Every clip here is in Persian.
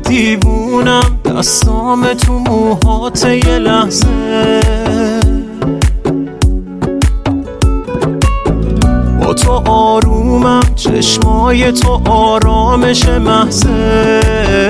دیوونم دستام تو موهات یه لحظه، با تو آرومم چشمای تو آرامش محضه،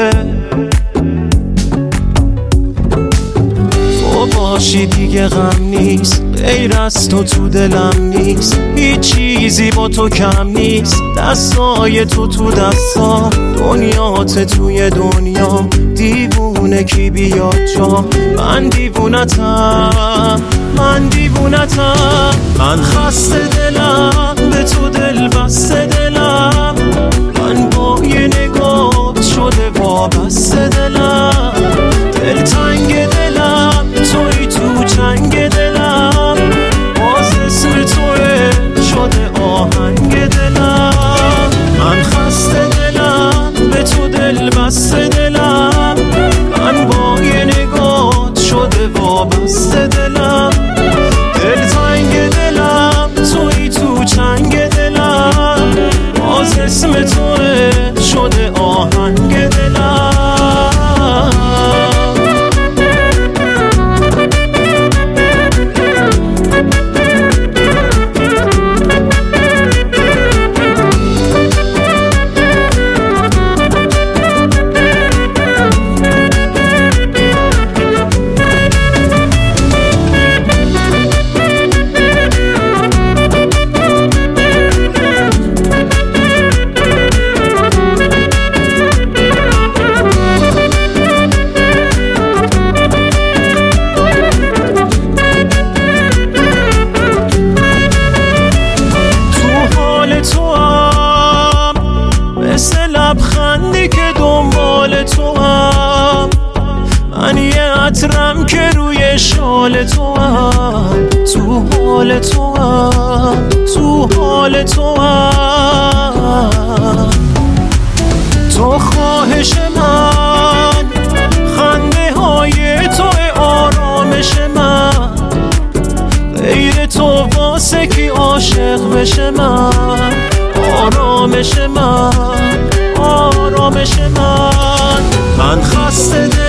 تو باشی دیگه غم نیست، غیر از تو دلم نیست، هیچ چیزی با تو کم نیست، دستای تو دستا، دنیات توی دنیام، دیوونه کی بیاد جام، من دیوونتم، من دیوونتم، من خسته دلم به تو دل بسته دلم، من با یه نگاه شده وابسته دلم، دل تنگ دلم توی تو چنگ دلم، باز اسم توه شده آهنگ دلم، من خسته دلم به تو دل بسته دلم، من با یه نگاه شده وابسته دلم، دل تنگ دلم توی تو چنگ دلم، باز اسم توه شده آهنگ دلم. لبخندی که دنبال تو هم، من یه عطرم که روی شال تو هم، تو حال تو هم، تو حال تو هم، تو خواهش من، خنده های تو آرامش من، غیر تو واسه کی عاشق بشه من، آرامش من، آرامش من، من خسته